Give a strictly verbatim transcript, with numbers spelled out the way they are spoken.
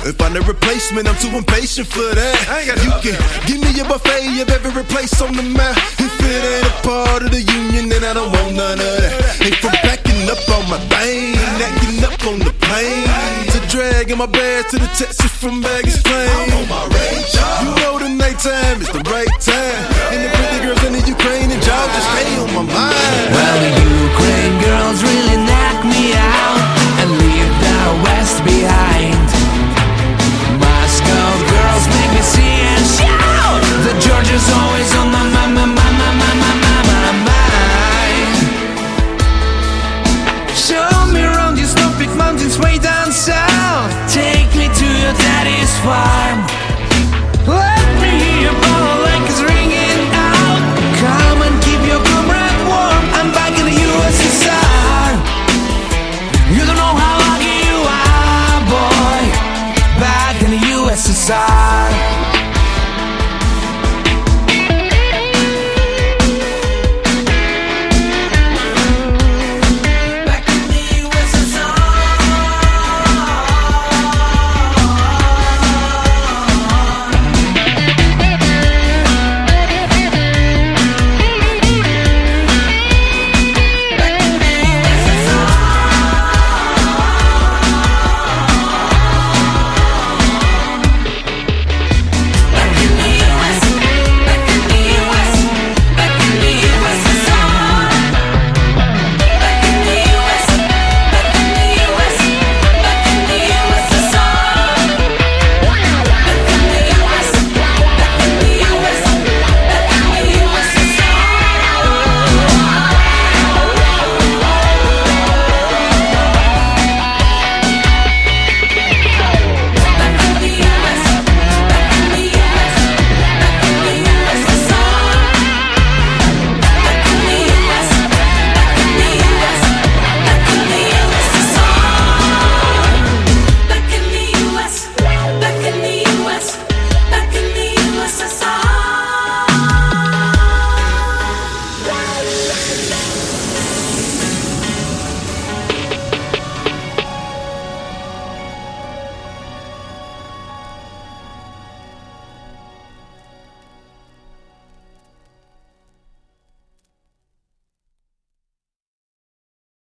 couldn't find a replacement, I'm too impatient for that. You can give me a buffet of every place on the map. If it ain't a part of the union, then I don't want none of that. Ain't from backing up on my thing, acting up on the plane, to dragging my bags to the Texas from baggage claim. I'm on my range, you know the nighttime is the